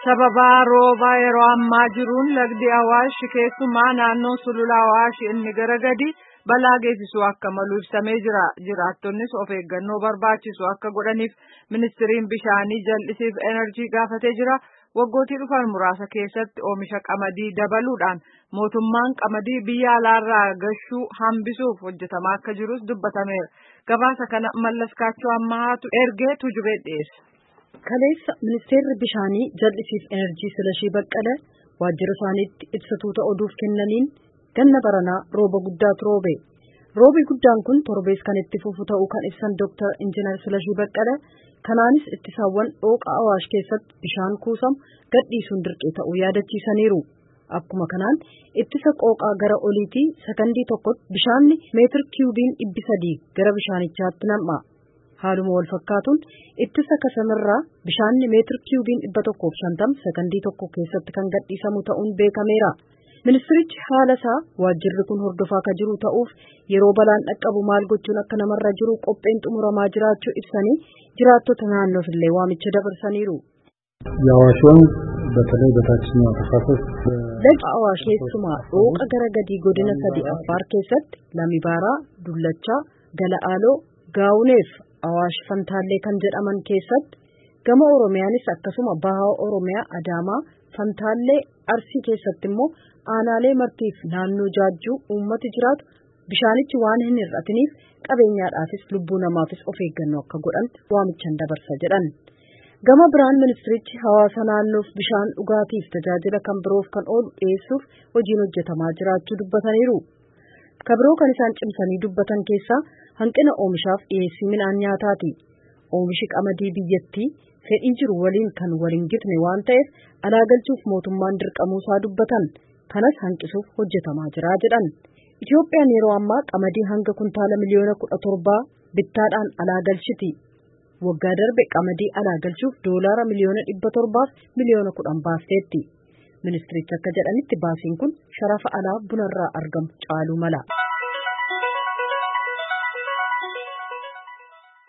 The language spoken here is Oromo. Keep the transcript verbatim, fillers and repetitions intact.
sababa rooba yeroo ammaa jiruun lagdi Awaash keessumaa naannoo sulula Awaash inni gara gadi balaa geessisu akka malu ibsamee jira. Jiraattonnis of eeggannoo barbaachisu akka godhaniif ministiriin bishaanii jal'isiif enerjii gaafatee jira. Waggootii dhufan muraasa keessatti oomisha qamadii dabaluudhaan mootummaan qamadii biyya alaarraa gashuu hambisuuf hojjetamaa akka jirus dubbatameera. Gabaasa kana mallaskaachuu ammaatu ergee tujubee dhiyeessa. Kaleessa ministeerri bishaanii jal'isiif enerjii Silashii Baqqalee waajjira isaaniitti ibsatuuta oduuf kennaniin ganna baranaa rooba guddaatu roobe. Roobi guddaan kun torbees kan itti fufu ta'uu kan ibsan Dooktar Injiinar Silashii Baqqalee kanaanis ittisaawwan dhooqa Awaash keessatti bishaan kuusamu gadhiisuun dirqee ta'uu yaadachiisaniiru. Akkuma kanaan ittisa qooqaa gara oliitii sakandii tokkotti bishaanni meetir kiiyubiin dhibbi sadii gara bishaanichaatti nam'a. Haaluma wal fakkaatuun ittisa kasamirraa bishaanni meetir kiiyubiin dhibba tokkoof shantama sakandii tokko keessatti kan gadhiisamu ta'uun beekameera. Ministirichi haala isaa waajjirri kun hordofaa akka jiru ta'uuf yeroo balaan dhaqqabu maal gochuun akka namarra jiru qopheen xumuramaa jiraachuu ibsanii jiraattota naannoof illee waamicha dabarsaniiru. የአዋሽ ወንዝ በተለይ በታችኛው ተፋሰስ ለጅ አዋሽ keessumaa dhooqa gara gadii godina sadii Affaar keessatti Lamibaaraa, Dullachaa, Gala'aaloo, Gaawuneef Awaash Fantaallee kan jedhaman keessatti gama Oromiyaanis akkasuma bahaa Oromiyaa Adaamaa Fantaallee Arsii keessatti immoo aanaalee martiif naannoo Jaajjuu uummati jiraatu bishaanichi waan hin hir'atiniif qabeenyaadhaafis lubbuu namaafis of eeggannoo akka godhan waamichan dabarsa jedhan. Gama biraan ministirichi hawaasa naannoof bishaan dhugaatiif tajaajila kan biroof kan oolu dhiyeessuuf hojiin hojjetamaa jiraachuu dubbataniiru. Kabiroo kan isaan cimsanii dubbatan keessaa hanqina oomishaaf dhiyeessii midhaan nyaataati. Oomishi qamadii biyyattii fedhii jiru waliin kan waliin gitne waan ta'eef alaa galchuuf mootummaan dirqamuusaa dubbatan. Kanas hanqisuuf hojjetamaa jira jedhan. Itoophiyaan yeroo ammaa qamadii hanga kuntaala miliyoona kudha torbaa bittaadhaan alaa galchiti. Waggaa darbe qamadii alaa galchuuf doolaara miliyoona dhibba torbaaf miliyoona kudhan baasteetti. Ministirichi akka jedhanitti baasiin kun sharafa alaa bunarraa argamu caaluu mala.